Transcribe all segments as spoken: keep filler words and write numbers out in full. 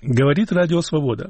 Говорит Радио Свобода.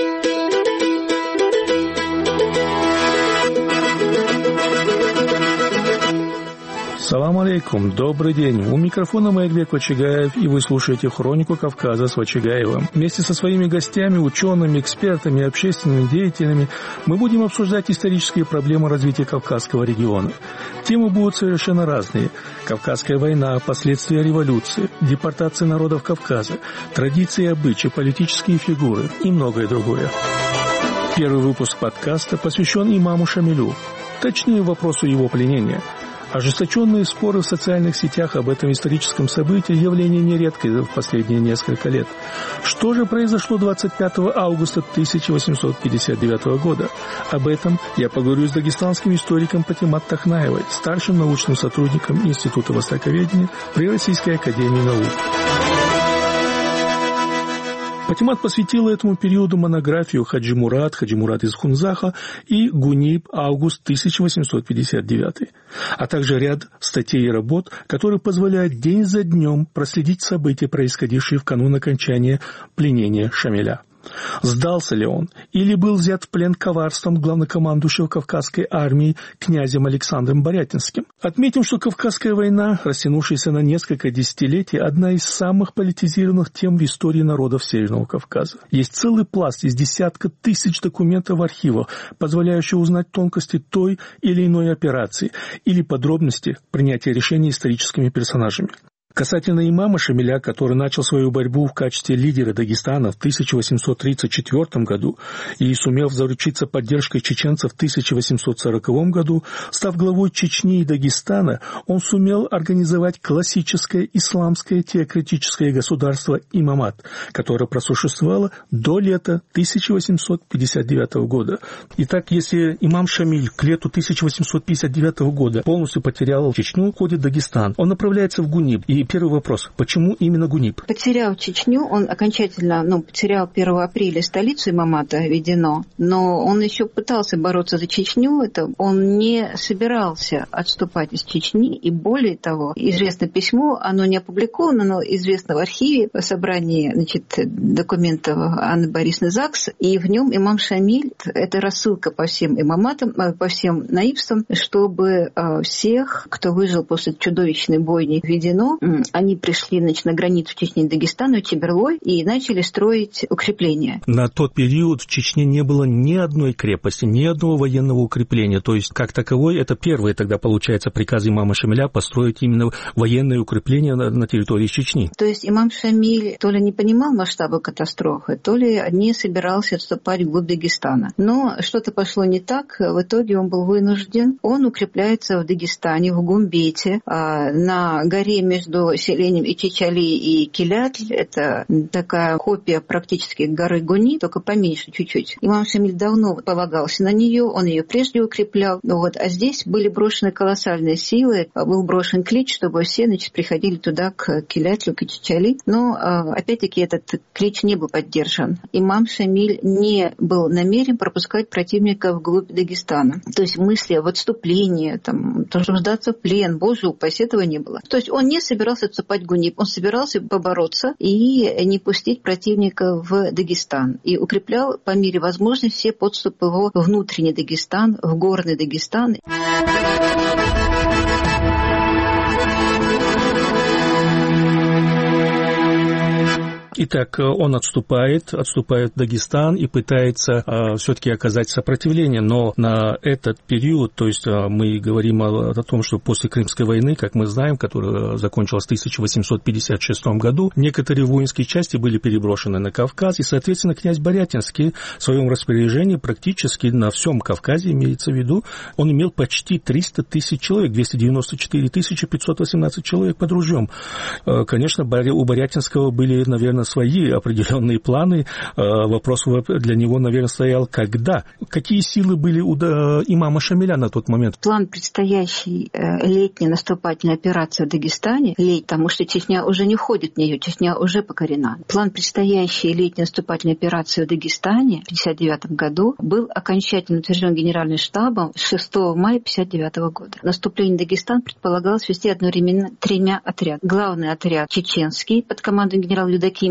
Салам алейкум, добрый день. У микрофона Маирбек Вачигаев, и вы слушаете «Хронику Кавказа» с Вачигаевым. Вместе со своими гостями, учеными, экспертами и общественными деятелями мы будем обсуждать исторические проблемы развития Кавказского региона. Темы будут совершенно разные. Кавказская война, последствия революции, депортация народов Кавказа, традиции и обычаи, политические фигуры и многое другое. Первый выпуск подкаста посвящен имаму Шамилю, точнее вопросу его пленения. Ожесточенные споры в социальных сетях об этом историческом событии – явление нередкое в последние несколько лет. Что же произошло двадцать пятого августа тысяча восемьсот пятьдесят девятого года? Об этом я поговорю с дагестанским историком Патимат Тахнаевой, старшим научным сотрудником Института востоковедения при Российской академии наук. Патимат посвятила этому периоду монографию «Хаджи Мурат», «Хаджи Мурат из Хунзаха» и «Гуниб. Август тысяча восемьсот пятьдесят девятый», а также ряд статей и работ, которые позволяют день за днем проследить события, происходившие в канун окончания пленения Шамиля. Сдался ли он или был взят в плен коварством главнокомандующего Кавказской армии князем Александром Борятинским? Отметим, что Кавказская война, растянувшаяся на несколько десятилетий, одна из самых политизированных тем в истории народов Северного Кавказа. Есть целый пласт из десятка тысяч документов в архивах, позволяющих узнать тонкости той или иной операции или подробности принятия решений историческими персонажами. Касательно имама Шамиля, который начал свою борьбу в качестве лидера Дагестана в тысяча восемьсот тридцать четвёртом году и, сумев заручиться поддержкой чеченцев в тысяча восемьсот сороковом году, став главой Чечни и Дагестана, он сумел организовать классическое исламское теократическое государство имамат, которое просуществовало до лета тысяча восемьсот пятьдесят девятого года. Итак, если имам Шамиль к лету тысяча восемьсот пятьдесят девятого года полностью потерял Чечню, уходит в Дагестан, он направляется в Гуниб. И первый вопрос. Почему именно Гуниб? Потерял Чечню, он окончательно, ну, потерял первого апреля столицу имамата Ведено, но он еще пытался бороться за Чечню, это он не собирался отступать из Чечни, и более того, известно письмо, оно не опубликовано, но известно в архиве по собранию, значит, документов Анны Борисовны Закс, и в нем имам Шамиль, это рассылка по всем имаматам, по всем наибствам, чтобы всех, кто выжил после чудовищной бойни в Ведено, они пришли, значит, на границу Чечни и Дагестана, Чеберлой, и начали строить укрепления. На тот период в Чечне не было ни одной крепости, ни одного военного укрепления. То есть, как таковой, это первый тогда, получается, приказ имама Шамиля построить именно военные укрепления на, на территории Чечни. То есть, имам Шамиль то ли не понимал масштаба катастрофы, то ли не собирался отступать вглубь Дагестана. Но что-то пошло не так, в итоге он был вынужден. Он укрепляется в Дагестане, в Гумбете, на горе между селением Ичичали и Килятль. Это такая копия практически горы Гуни, только поменьше чуть-чуть. Имам Шамиль давно полагался на нее, он ее прежде укреплял. Вот. А здесь были брошены колоссальные силы, был брошен клич, чтобы все, значит, приходили туда, к Килятлю, к Ичичали. Но, опять-таки, этот клич не был поддержан. Имам Шамиль не был намерен пропускать противника вглубь Дагестана. То есть мысли об отступлении, там, чтобы сдаться в плен, боже упаси, этого не было. То есть он не собирался отступать в Гуниб, он собирался побороться и не пустить противника в Дагестан. И укреплял по мере возможности все подступы в внутренний Дагестан, в горный Дагестан. Итак, он отступает, отступает в Дагестан и пытается э, все-таки оказать сопротивление, но на этот период, то есть э, мы говорим о, о том, что после Крымской войны, как мы знаем, которая закончилась в тысяча восемьсот пятьдесят шестом году, некоторые воинские части были переброшены на Кавказ, и, соответственно, князь Борятинский в своем распоряжении практически на всем Кавказе, имеется в виду, он имел почти триста тысяч человек, двести девяносто четыре тысячи пятьсот восемнадцать человек под ружьем. Э, конечно, у Борятинского были, наверное, свои определенные планы. Вопрос для него, наверное, стоял, когда? Какие силы были у имама Шамиля на тот момент? План предстоящей летней наступательной операции в Дагестане, леть, потому что Чечня уже не входит в нее, Чечня уже покорена. План предстоящей летней наступательной операции в Дагестане в тысяча девятьсот пятьдесят девятом году был окончательно утвержден Генеральным штабом шестого мая тысяча девятьсот пятьдесят девятого года. Наступление в Дагестан предполагалось вести одновременно тремя отрядами. Главный отряд чеченский под командой генерала Юдакимова,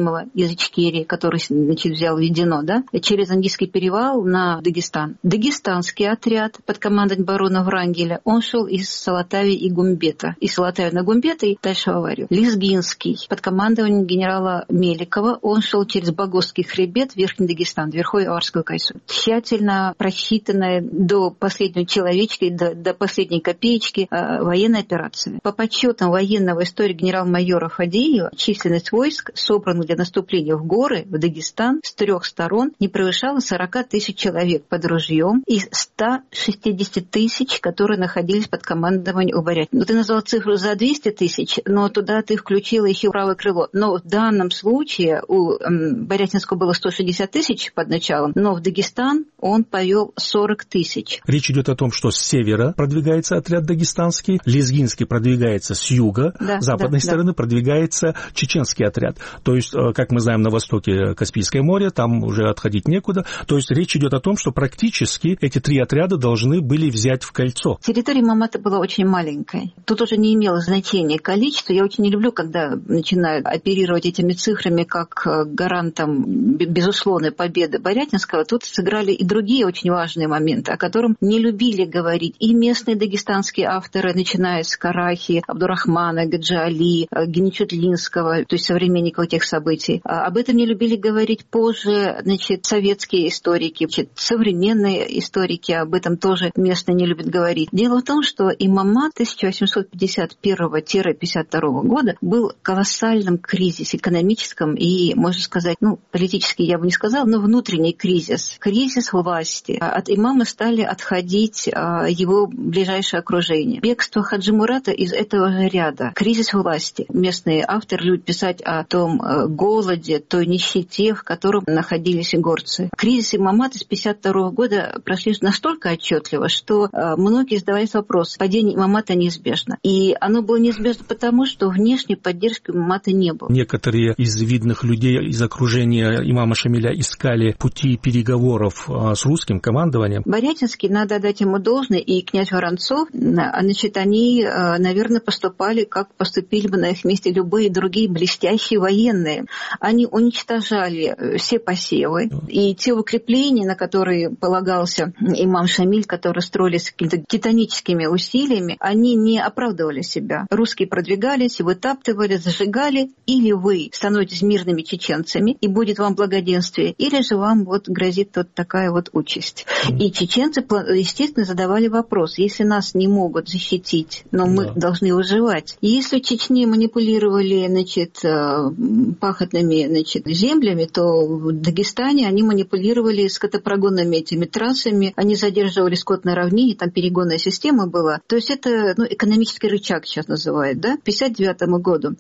Евдокимова из Ичкерии, который, значит, взял Ведено, да, через Андийский перевал на Дагестан. Дагестанский отряд под командой барона Врангеля, он шел из Салатави и Гумбета. Из Салатави на Гумбета и дальше в Аварию. Лезгинский под командованием генерала Меликова, он шел через Багосский хребет в Верхний Дагестан, Верховье Аварскую Кайсу. Тщательно просчитанная до последнего человечка, до, до последней копеечки э, военная операция. По подсчетам военного историка генерал-майора Фадеева, численность войск, собранных для наступления в горы, в Дагестан, с трех сторон не превышала сорок тысяч человек под ружьем из ста шестидесяти тысяч, которые находились под командованием у Борятинского. Ну, ты назвал цифру за двести тысяч, но туда ты включила еще правое крыло. Но в данном случае у м, Борятинского было сто шестьдесят тысяч под началом, но в Дагестан он повел сорок тысяч. Речь идет о том, что с севера продвигается отряд дагестанский, Лезгинский продвигается с юга, да, с западной да, стороны да. продвигается чеченский отряд. То есть, как мы знаем, на востоке Каспийское море, там уже отходить некуда. То есть речь идет о том, что практически эти три отряда должны были взять в кольцо. Территория Имамата была очень маленькой. Тут уже не имело значения количество. Я очень не люблю, когда начинают оперировать этими цифрами как гарантом безусловной победы Борятинского. Тут сыграли и другие очень важные моменты, о котором не любили говорить и местные дагестанские авторы, начиная с Карахи, Абдурахмана, Гаджи Али, Геничутлинского, то есть современников этих событий. Об этом не любили говорить позже, значит, советские историки, значит, современные историки об этом тоже местные не любят говорить. Дело в том, что имамат тысяча восемьсот пятьдесят первого — пятьдесят второго года был в колоссальном кризисе экономическом и, можно сказать, ну, политический я бы не сказала, но внутренний кризис. Кризис власти. От имама стали отходить его ближайшее окружение. Бегство Хаджи Мурата из этого же ряда. Кризис власти. Местные авторы любят писать о том голоде, той нищете, в котором находились горцы. Кризис имамата с пятьдесят второго года прошли настолько отчетливо, что многие задавались вопрос, падение имамата неизбежно. И оно было неизбежно потому, что внешней поддержки имамата не было. Некоторые из видных людей из окружения имама Шамиля искали пути переговоров с русским командованием. Борятинский, надо дать ему должное, и князь Воронцов, значит, они, наверное, поступали, как поступили бы на их месте любые другие блестящие военные. Они уничтожали все посевы, и те укрепления, на которые полагался имам Шамиль, которые строились какими-то титаническими усилиями, они не оправдывали себя. Русские продвигались, вытаптывали, зажигали. Или вы становитесь мирными чеченцами, и будет вам благоденствие, или же вам вот грозит вот такая вот участь. И чеченцы, естественно, задавали вопрос, если нас не могут защитить, но мы да. должны выживать. Если в Чечне манипулировали, значит, пахотными, значит, землями, то в Дагестане они манипулировали скотопрогонными этими трассами, они задерживали скот на равнине, там перегонная система была. То есть это, ну, экономический рычаг сейчас называют, да? К пятьдесят девятому году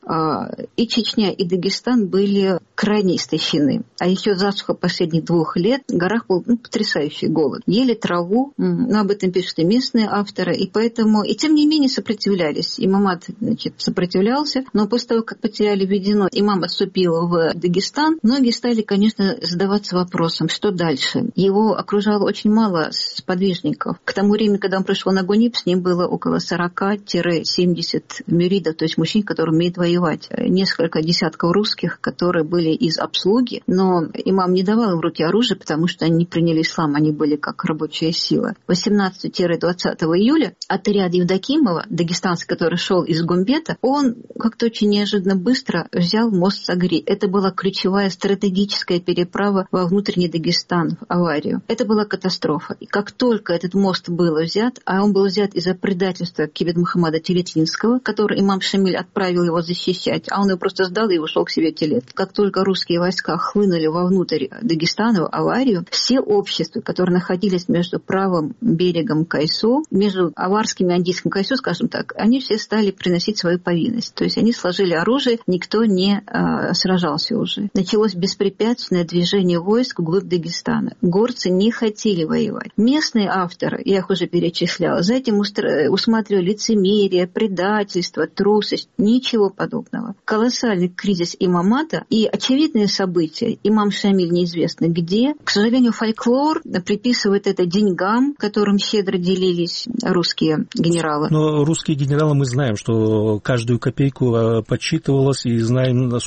и Чечня, и Дагестан были крайне истощены. А еще засуха последних двух лет, в горах был, ну, потрясающий голод. Ели траву, ну, об этом пишут и местные авторы, и поэтому, и тем не менее сопротивлялись. Имамат, значит, сопротивлялся, но после того, как потеряли Ведено, имам отступил в Дагестан, многие стали, конечно, задаваться вопросом, что дальше. Его окружало очень мало сподвижников. К тому времени, когда он пришел на Гуниб, с ним было около сорок-семьдесят мюридов, то есть мужчин, которые умеют воевать. Несколько десятков русских, которые были из обслуги, но имам не давал им в руки оружие, потому что они не приняли ислам, они были как рабочая сила. восемнадцатого-двадцатого июля отряд Евдокимова, дагестанский, который шел из Гумбета, он как-то очень неожиданно быстро взял мост Сагри. Это была ключевая стратегическая переправа во внутренний Дагестан, в Аварию. Это была катастрофа. И как только этот мост был взят, а он был взят из-за предательства Кибет Мухаммада Телетлинского, который имам Шамиль отправил его защищать, а он его просто сдал и ушел к себе в Телет. Как только русские войска хлынули вовнутрь Дагестана, в Аварию, все общества, которые находились между правым берегом Кайсу, между аварским и андийским Кайсу, скажем так, они все стали приносить свою повинность. То есть они сложили оружие, никто не э, сражался уже. Началось беспрепятственное движение войск вглубь Дагестана. Горцы не хотели воевать. Местные авторы, я их уже перечисляла, за этим устро... усматривали лицемерие, предательство, трусость. Ничего подобного. Колоссальный кризис имамата и очевидные события. Имам Шамиль неизвестно где. К сожалению, фольклор приписывает это деньгам, которым щедро делились русские генералы. Но русские генералы, мы знаем, что каждую копейку подсчитывалось, и знаем, насколько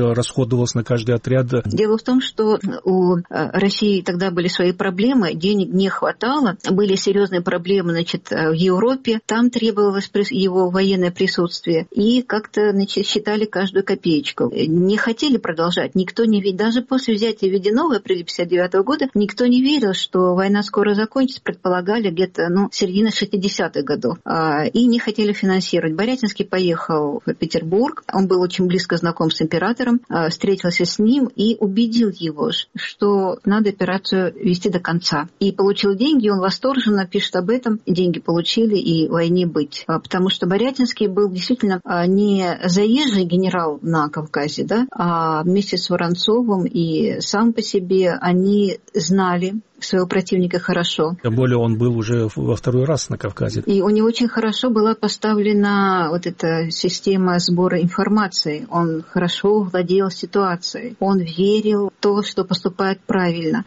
расходовалось на каждый отряд? Дело в том, что у России тогда были свои проблемы, денег не хватало, были серьезные проблемы, значит, в Европе, там требовалось его военное присутствие, и как-то, значит, считали каждую копеечку. Не хотели продолжать, никто не верил, даже после взятия Веденова в апреле пятьдесят девятого года никто не верил, что война скоро закончится, предполагали где-то, ну, середина шестидесятых годов, и не хотели финансировать. Борятинский поехал в Петербург, он был очень близко знаком с императором, встретился с ним и убедил его, что надо операцию вести до конца. И получил деньги, он восторженно пишет об этом, деньги получили и войне быть. Потому что Борятинский был действительно не заезжий генерал на Кавказе, да, а вместе с Воронцовым и сам по себе они знали своего противника хорошо. Тем более он был уже во второй раз на Кавказе. И у него очень хорошо была поставлена вот эта система сбора информации. Он хорошо владел ситуацией. Он верил в то, что поступает правильно.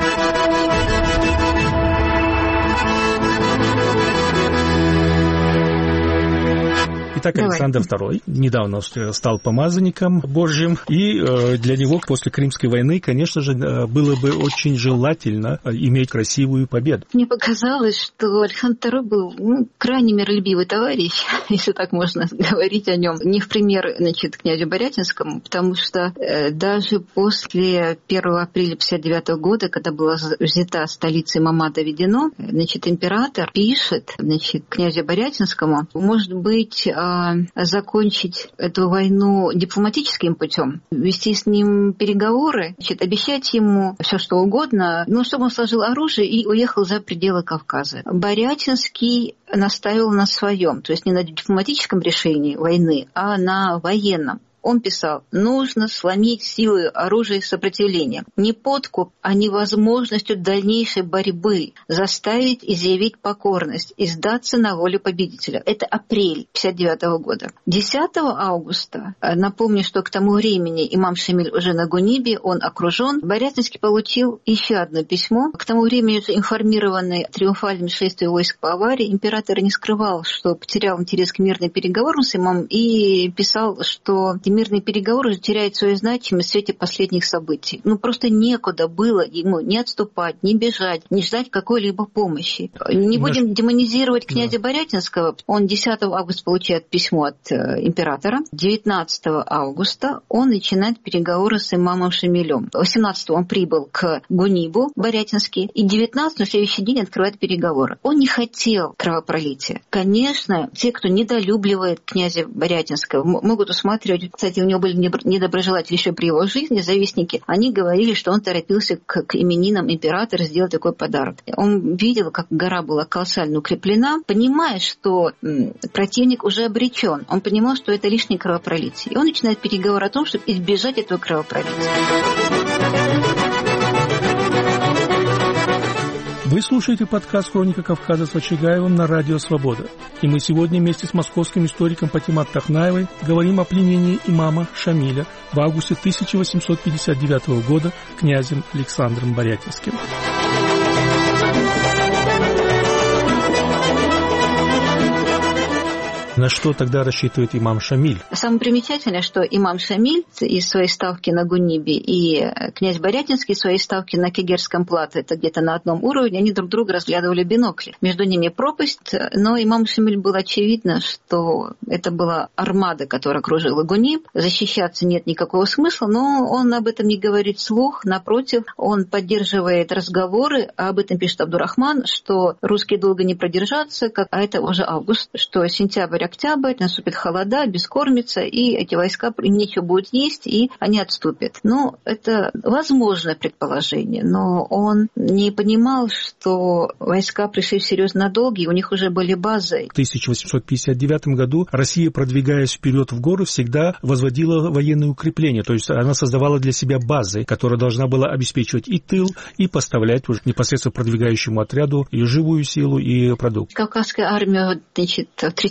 Итак, Александр Второй недавно стал помазанником Божьим, и для него после Крымской войны, конечно же, было бы очень желательно иметь красивую победу. Мне показалось, что Александр Второй был, ну, крайне миролюбивый товарищ, если так можно говорить о нем. Не в пример, значит, князю Борятинскому, потому что даже после первого апреля пятьдесят девятого года, когда была взята столица Мамада Ведено, значит, император пишет, значит, князю Борятинскому, может быть, закончить эту войну дипломатическим путем, вести с ним переговоры, значит, обещать ему все что угодно, ну, чтобы он сложил оружие и уехал за пределы Кавказа. Борятинский настаивал на своем, то есть не на дипломатическом решении войны, а на военном. Он писал: нужно сломить силой оружия сопротивления. Не подкуп, а невозможностью дальнейшей борьбы заставить изъявить покорность и сдаться на волю победителя. Это апрель пятьдесят девятого года. десятого августа, напомню, что к тому времени имам Шамиль уже на Гунибе, он окружен, Борятинский получил еще одно письмо. К тому времени, уже информированный о триумфальном шествии войск по аварии, император не скрывал, что потерял интерес к мирным переговорам с имамом и писал, что мирные переговоры теряют свою значимость в свете последних событий. Ну, просто некуда было ему не отступать, не бежать, не ждать какой-либо помощи. Не Наш... будем демонизировать князя да. Борятинского. Он десятого августа получает письмо от э, императора. девятнадцатого августа он начинает переговоры с имамом Шамилем. восемнадцатого он прибыл к Гунибу, Борятинский, и девятнадцатого, на следующий день, открывает переговоры. Он не хотел кровопролития. Конечно, те, кто недолюбливает князя Борятинского, могут усматривать. Кстати, у него были недоброжелатели еще при его жизни, завистники. Они говорили, что он торопился к, к именинам императора сделать такой подарок. Он видел, как гора была колоссально укреплена, понимая, что м, противник уже обречен. Он понимал, что это лишнее кровопролитие. И он начинает переговоры о том, чтобы избежать этого кровопролития. Вы слушаете подкаст «Хроника Кавказа» с Вачигаевым на Радио Свобода. И мы сегодня вместе с московским историком Патимат Тахнаевой говорим о пленении имама Шамиля в августе тысяча восемьсот пятьдесят девятого года князем Александром Борятинским. На что тогда рассчитывает имам Шамиль? Самое примечательное, что имам Шамиль из своей ставки на Гунибе и князь Борятинский из своей ставки на Кегерском плато, это где-то на одном уровне, они друг друга разглядывали в бинокли. Между ними пропасть, но имам Шамиль было очевидно, что это была армада, которая окружила Гуниб. Защищаться нет никакого смысла, но он об этом не говорит вслух. Напротив, он поддерживает разговоры, а об этом пишет Абдурахман, что русские долго не продержатся, а это уже август, что сентябрь, октябрь, наступит холода, бескормица, и эти войска нечего будет есть, и они отступят. Ну, это возможное предположение, но он не понимал, что войска пришли серьезно надолго, и у них уже были базы. В тысяча восемьсот пятьдесят девятом году Россия, продвигаясь вперед в горы, всегда возводила военные укрепления, то есть она создавала для себя базы, которая должна была обеспечивать и тыл, и поставлять уже непосредственно продвигающему отряду и живую силу, и продукт. Кавказская армия, значит, в тридцать девятом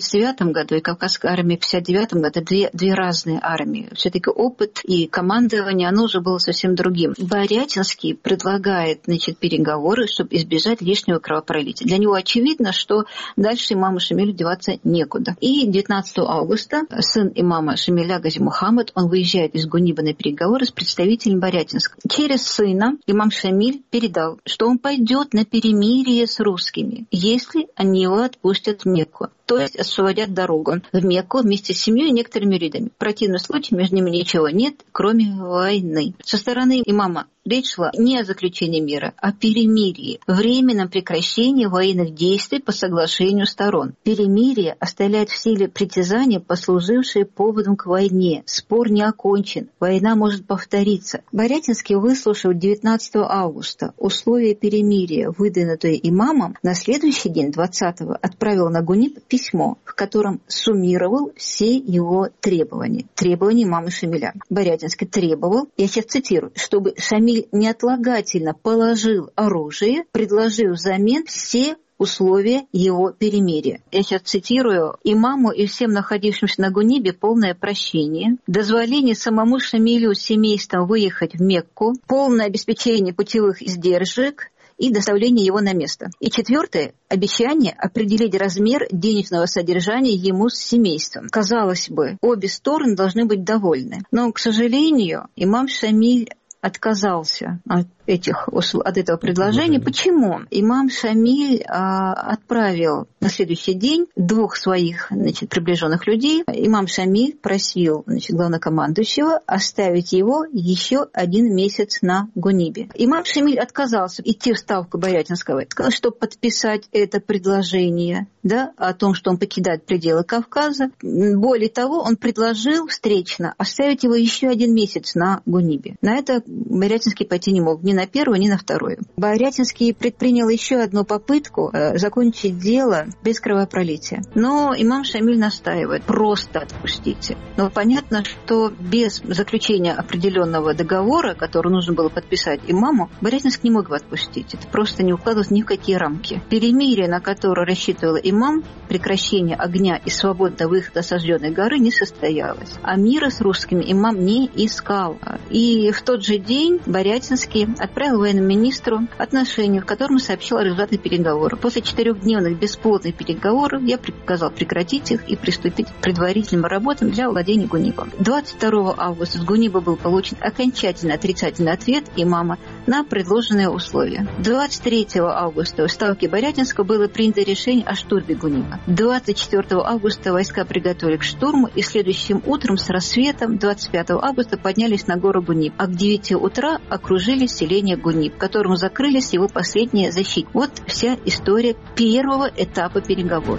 пятом году и Кавказская армия в пятьдесят девятом году, две, две разные армии. Все-таки опыт и командование, оно уже было совсем другим. Борятинский предлагает, значит, переговоры, чтобы избежать лишнего кровопролития. Для него очевидно, что дальше имаму Шамилю деваться некуда. И девятнадцатого августа сын имама Шамиля Гази Мухаммад, он выезжает из Гуниба на переговоры с представителем Борятинска. Через сына имам Шамиль передал, что он пойдет на перемирие с русскими, если они его отпустят в Мекку. То есть освободят дорогу в Мекку вместе с семьей и некоторыми рядами. В противном случае между ними ничего нет, кроме войны. Со стороны имама речь шла не о заключении мира, а о перемирии, временном прекращении военных действий по соглашению сторон. Перемирие оставляет в силе притязания, послужившие поводом к войне. Спор не окончен, война может повториться. Борятинский, выслушав девятнадцатого августа условия перемирия, выдвинутые имамом, на следующий день, двадцатого, отправил на Гуниб письмо, в котором суммировал все его требования. Требования имама Шамиля. Борятинский требовал, я сейчас цитирую, чтобы Шамиль неотлагательно положил оружие, предложив взамен все условия его перемирия. Я сейчас цитирую. Имаму и всем находившимся на Гунибе полное прощение, дозволение самому Шамилю с семейством выехать в Мекку, полное обеспечение путевых издержек и доставление его на место. И четвертое – обещание определить размер денежного содержания ему с семейством. Казалось бы, обе стороны должны быть довольны. Но, к сожалению, имам Шамиль отказался от этих, от этого предложения. Почему? Имам Шамиль а, отправил на следующий день двух своих, значит, приближенных людей. Имам Шамиль просил, значит, главнокомандующего оставить его еще один месяц на Гунибе. Имам Шамиль отказался идти в ставку Борятинского, сказал, чтобы подписать это предложение, да, о том, что он покидает пределы Кавказа. Более того, он предложил встречно оставить его еще один месяц на Гунибе. На это Борятинский пойти не мог, ни на первую, ни на вторую. Борятинский предпринял еще одну попытку э, закончить дело без кровопролития. Но имам Шамиль настаивает: просто отпустите. Но понятно, что без заключения определенного договора, который нужно было подписать имаму, Борятинский не мог бы отпустить. Это просто не укладывалось ни в какие рамки. Перемирие, на которое рассчитывал имам, прекращение огня и свободного выхода осажденной горы не состоялось. А мира с русскими имам не искал. И в тот же день Борятинский отправил военному министру отношение, в котором сообщил о результатах переговоров. После четырехдневных бесплодных переговоров я приказал прекратить их и приступить к предварительным работам для владения Гунибом. двадцать второго августа с Гуниба был получен окончательно отрицательный ответ имама на предложенные условия. двадцать третьего августа в ставке Борятинского было принято решение о штурме Гуниба. двадцать четвёртого августа войска приготовили к штурму и следующим утром с рассветом двадцать пятого августа поднялись на гору Гуниб, а к девяти утра окружили селение Гуниб, которому закрылись его последние защиты. Вот вся история первого этапа переговоров.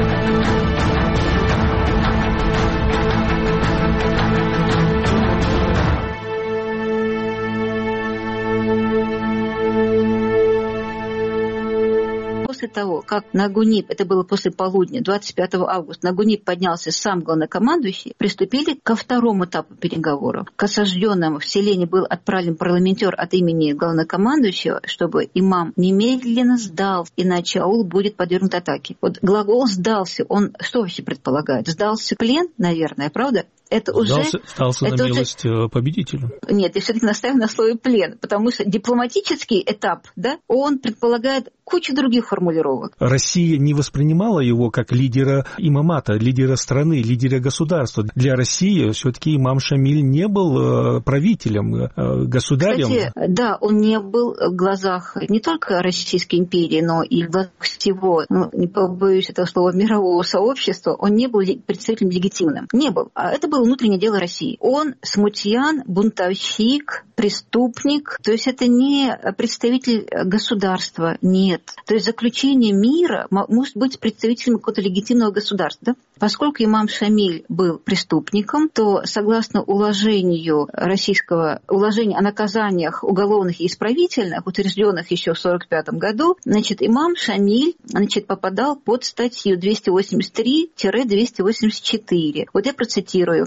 После того, как на Гуниб, это было после полудня, двадцать пятого августа, на Гуниб поднялся сам главнокомандующий, приступили ко второму этапу переговоров. К осажденному в селении был отправлен парламентер от имени главнокомандующего, чтобы имам немедленно сдался, иначе аул будет подвергнут атаке. Вот глагол «сдался», он что вообще предполагает? Сдался плен, наверное, правда? Это сдался, уже... Сдался это на милость уже... победителю. Нет, я все-таки настаиваю на слове «плен», потому что дипломатический этап, да, он предполагает кучу других формулировок. Россия не воспринимала его как лидера имамата, лидера страны, лидера государства. Для России все-таки имам Шамиль не был правителем, государем. Кстати, да, он не был в глазах не только Российской империи, но и в глазах всего, ну, не побоюсь этого слова, мирового сообщества, он не был представителем легитимным. Не был. А это было внутреннее дело России. Он смутьян, бунтовщик, преступник. То есть это не представитель государства, нет. То есть заключение мира может быть представителем какого-то легитимного государства. Да? Поскольку имам Шамиль был преступником, то согласно уложению российского, уложению о наказаниях уголовных и исправительных, утвержденных еще в сорок пятом году, значит, имам Шамиль, значит, попадал под статью двести восемьдесят три - двести восемьдесят четыре. Вот я процитирую.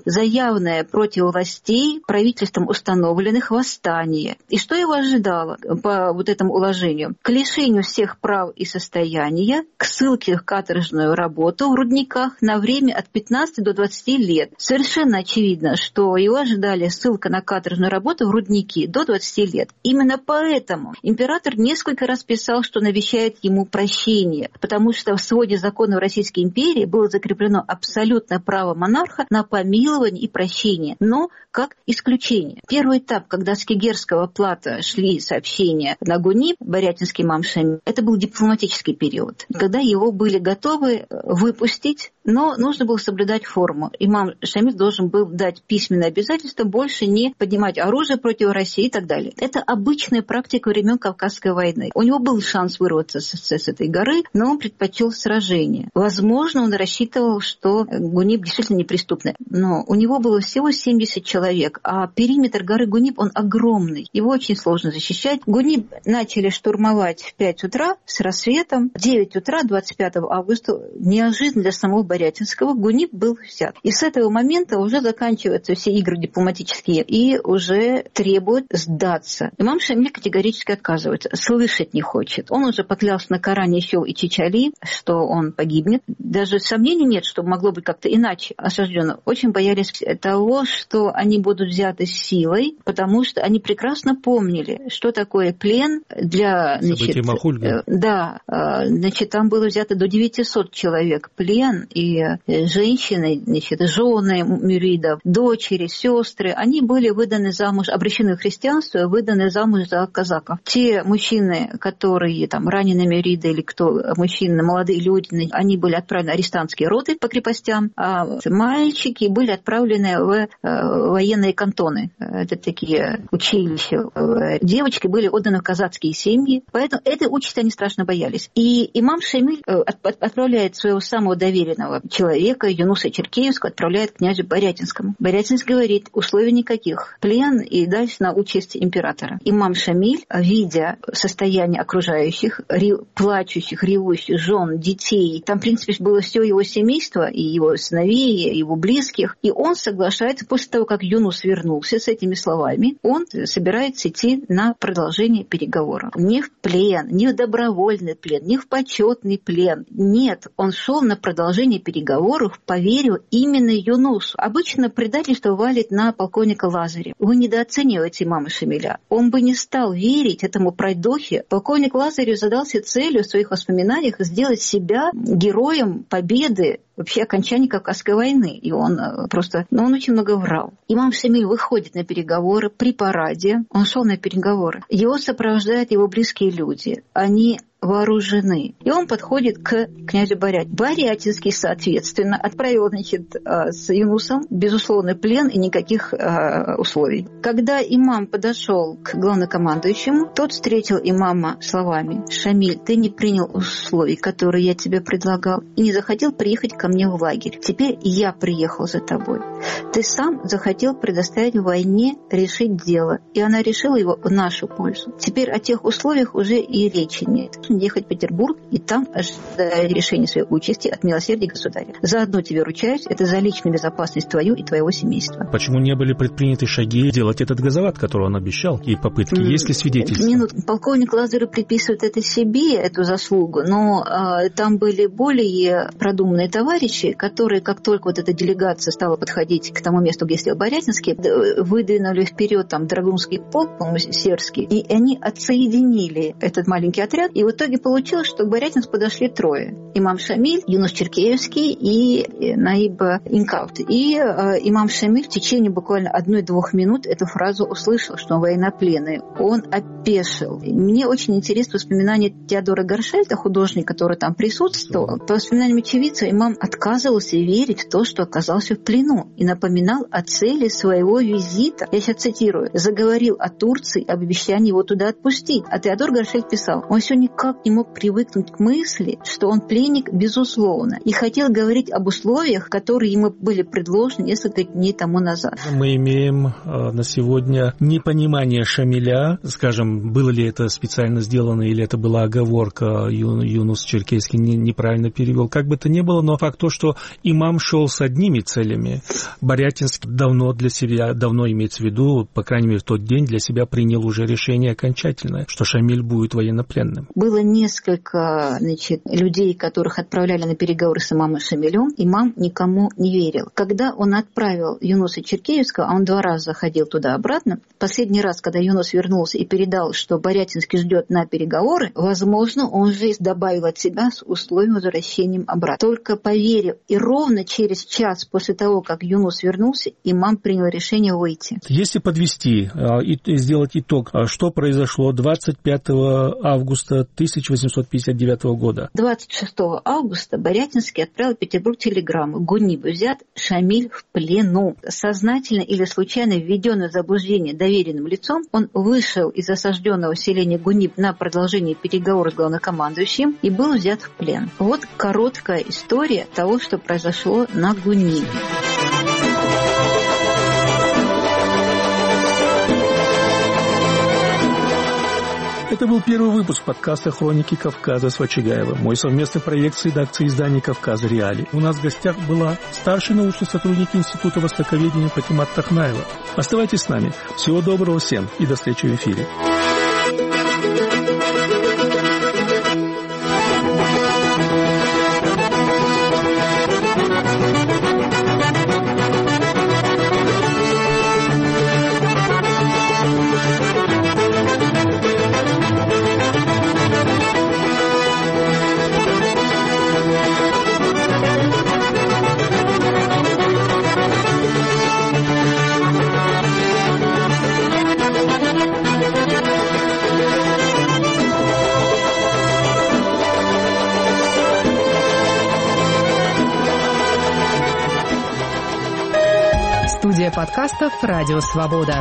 период за явное против властей правительством установленных восстание. И что его ожидало по вот этому уложению? К лишению всех прав и состояния, к ссылке в каторжную работу в рудниках на время от пятнадцати до двадцати лет. Совершенно очевидно, что его ожидали ссылка на каторжную работу в рудники до двадцати лет. Именно поэтому император несколько раз писал, что навещает ему прощение, потому что в своде законов Российской империи было закреплено абсолютное право монарха на помилование и прощение, но как исключение. Первый этап, когда с Кигерского плато шли сообщения на Гуниб, Борятинский имам Шамиль, это был дипломатический период, когда его были готовы выпустить, но нужно было соблюдать форму. Имам Шамиль должен был дать письменное обязательство больше не поднимать оружие против России и так далее. Это обычная практика времен Кавказской войны. У него был шанс вырваться с, с этой горы, но он предпочел сражение. Возможно, он рассчитывал, что Гуниб действительно неприступный. Но у него было всего семьдесят человек, а периметр горы Гуниб, он огромный. Его очень сложно защищать. Гуниб начали штурмовать в пять утра с рассветом. В девять утра двадцать пятого августа неожиданно для самого Борятинского Гуниб был взят. И с этого момента уже заканчиваются все игры дипломатические и уже требуют сдаться. Имам Шамиль категорически отказывается, слышать не хочет. Он уже поклялся на Коране еще и Чичали, что он погибнет. Даже сомнений нет, что могло быть как-то иначе осаждено. Очень боялись того, что они будут взяты силой, потому что они прекрасно помнили, что такое плен для... События Махульга. Да, значит, там было взято до девятисот человек плен, и женщины, значит, жены мюридов, дочери, сестры, они были выданы замуж, обращены в христианство, выданы замуж за казаков. Те мужчины, которые там раненые мюриды или кто, мужчины, молодые люди, они были отправлены в арестантские роты по крепостям, а мальчики были отправлены в военные кантоны. Это такие училища. Девочки были отданы в казацкие семьи, поэтому этой участи они страшно боялись. И имам Шамиль отправляет своего самого доверенного человека, Юнуса Черкеевского, отправляет к князю Борятинскому. Борятинский говорит, условий никаких. Плен и дальше на участь императора. Имам Шамиль, видя состояние окружающих, рев, плачущих, ревущих жен, детей, там, в принципе, было все его семейство, и его сыновей, и его близких, и он соглашается, после того, как Юнус вернулся с этими словами, он собирается идти на продолжение переговоров. Не в плен, не в добровольный плен, не в почетный плен. Нет, он шел на продолжение переговоров, поверил именно Юнусу. Обычно предательство валит на полковника Лазаря. Вы недооцениваете имама Шамиля. Он бы не стал верить этому пройдохе. Полковник Лазарев задался целью в своих воспоминаниях сделать себя героем победы, вообще окончания Кавказской войны. И он просто, ну, он очень много врал. Имам Шамиль выходит на переговоры при параде. Он шел на переговоры. Его сопровождают его близкие люди. Они вооружены. И он подходит к князю Борятинскому. Борятинский, соответственно, отправил, значит, с Юнусом безусловный плен и никаких э, условий. Когда имам подошел к главнокомандующему, тот встретил имама словами: «Шамиль, ты не принял условий, которые я тебе предлагал, и не захотел приехать ко мне в лагерь. Теперь я приехал за тобой. Ты сам захотел предоставить войне решить дело, и она решила его в нашу пользу. Теперь о тех условиях уже и речи нет. Ехать в Петербург и там ожидать решения своей участи от милосердия государя. Заодно тебе ручаюсь, это за личную безопасность твою и твоего семейства». Почему не были предприняты шаги делать этот газоват, который он обещал, и попытки? Mm. Есть ли свидетельства? Минут. Полковник Лазарев приписывает это себе, эту заслугу, но э, там были более продуманные товарищи, которые, как только вот эта делегация стала подходить к тому месту, где сидел Борятинский, выдвинули вперед там Драгунский полк, по-моему, Серский, и они отсоединили этот маленький отряд, и вот в итоге получилось, что к Борятинску подошли трое. Имам Шамиль, Юнус Черкеевский и Наиб Инкаут. И э, имам Шамиль в течение буквально одной-двух минут эту фразу услышал, что он военнопленный. Он опешил. Мне очень интересно воспоминания Теодора Горшельта, художника, который там присутствовал. По воспоминаниям очевидца, имам отказывался верить в то, что оказался в плену, и напоминал о цели своего визита. Я сейчас цитирую. «Заговорил о Турции, об обещании его туда отпустить». А Теодор Горшельт писал: «Он все никак не мог привыкнуть к мысли, что он пленник, безусловно, и хотел говорить об условиях, которые ему были предложены несколько дней тому назад». Мы имеем э, на сегодня непонимание Шамиля, скажем, было ли это специально сделано или это была оговорка, Ю, Юнус Черкейский не, неправильно перевел. Как бы то ни было, но факт факт то, что имам шел с одними целями. Борятинск давно для себя, давно имеется в виду, по крайней мере, в тот день для себя принял уже решение окончательное, что Шамиль будет военнопленным. Было несколько, значит, людей, которых отправляли на переговоры с имамом Шамилем. Имам никому не верил. Когда он отправил Юнуса Черкеевского, а он два раза ходил туда-обратно, последний раз, когда Юнус вернулся и передал, что Борятинский ждет на переговоры, возможно, он же добавил от себя с условием возвращения обратно. Только поверив, и ровно через час после того, как Юнус вернулся, имам принял решение выйти. Если подвести и сделать итог, что произошло двадцать пятого августа тысяча восемьсот пятьдесят девятого года? двадцать шестого августа Борятинский отправил в Петербург телеграмму: Гуниб взят, Шамиль в плену. Сознательно или случайно введенный в заблуждение доверенным лицом, он вышел из осажденного селения Гуниб на продолжение переговоров с главнокомандующим и был взят в плен. Вот короткая история того, что произошло на Гунибе. Это был первый выпуск подкаста «Хроники Кавказа» с Вачигаевым. Мой совместный проект с редакцией издания «Кавказ Реалии». У нас в гостях была старший научный сотрудник Института востоковедения Патимат Тахнаева. Оставайтесь с нами. Всего доброго всем и до встречи в эфире. Студия подкастов «Радио Свобода».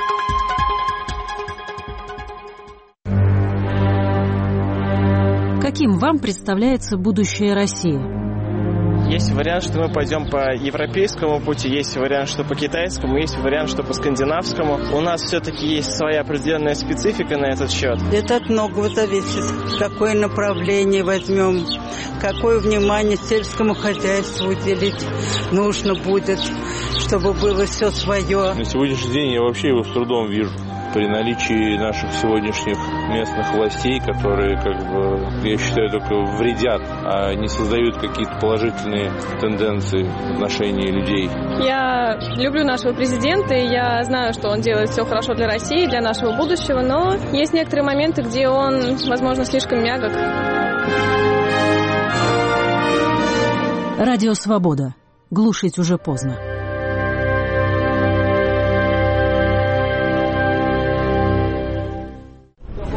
Каким вам представляется будущее России? Есть вариант, что мы пойдем по европейскому пути, есть вариант, что по китайскому, есть вариант, что по скандинавскому. У нас все-таки есть своя определенная специфика на этот счет. Это от многого зависит. Какое направление возьмем, какое внимание сельскому хозяйству уделить нужно будет, чтобы было все свое. На сегодняшний день я вообще его с трудом вижу. При наличии наших сегодняшних местных властей, которые, как бы, я считаю, только вредят, а не создают какие-то положительные тенденции в отношении людей. Я люблю нашего президента, и я знаю, что он делает все хорошо для России, для нашего будущего, но есть некоторые моменты, где он, возможно, слишком мягок. Радио Свобода. Глушить уже поздно.